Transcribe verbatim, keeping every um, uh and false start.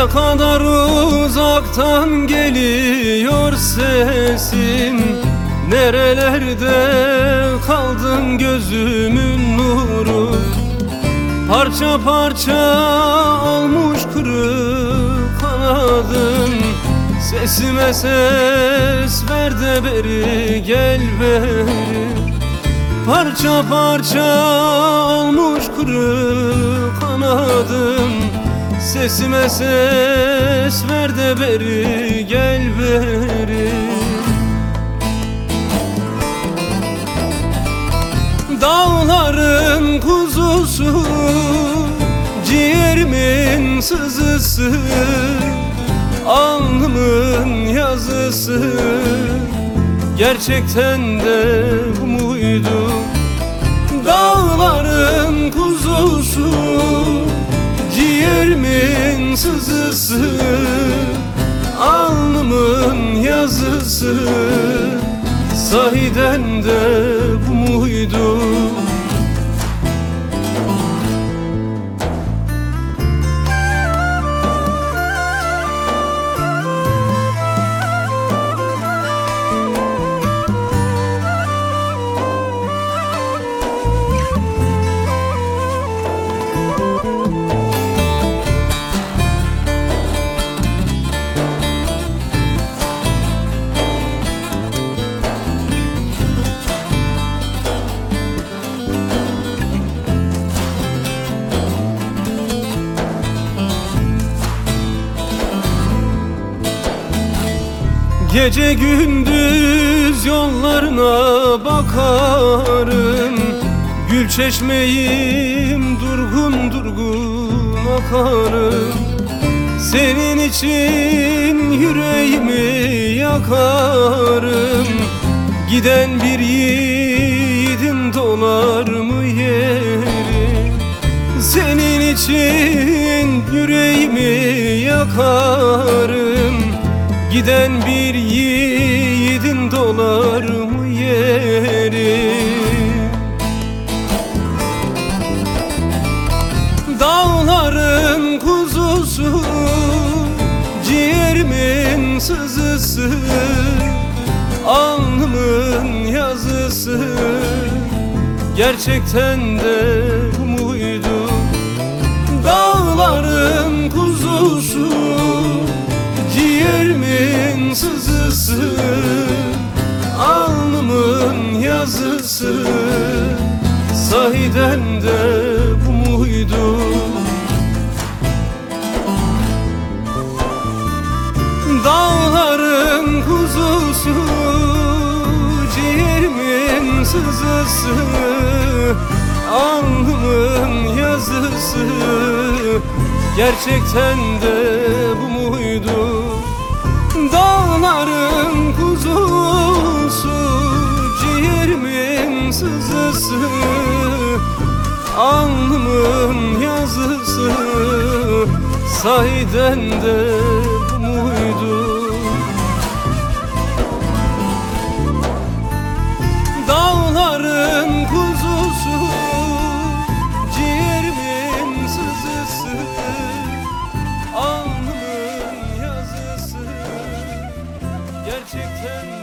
Ne kadar uzaktan geliyor sesin, nerelerde kaldın gözümün nuru. Parça parça olmuş kırık kanadım, sesime ses ver de beri gel beri. Parça parça olmuş kırık kanadım, sesime ses ver de beri gel beri. Dağların kuzusu, ciğerimin sızısı, alnımın yazısı, gerçekten de bu muydu? Dağların kuzusu, ciğerimin sızısı, alnımın yazısı, sahiden de bu muydu? Gece gündüz yollarına bakarım, gül çeşmeyim durgun durgun akarım. Senin için yüreğimi yakarım, giden bir yiğidin dolar mı yeri? Senin için yüreğimi yakarım, giden bir yiğidin dolar mı yeri? Dağların kuzusu, ciğerimin sızısı, alnımın yazısı, gerçekten de bu muydu? Dağların kuzusu, ciğerimin sızısı, alnımın yazısı, sahiden de bu muydu? Dağların kuzusu, ciğerimin sızısı, alnımın yazısı, gerçekten de bu muydu? Dağların kuzusu, ciğerimin sızısı, alnımın yazısı, sahiden de bu muydu? Dağların kuzusu, ciğerimin sızısı, alnımın yazısı, gerçekten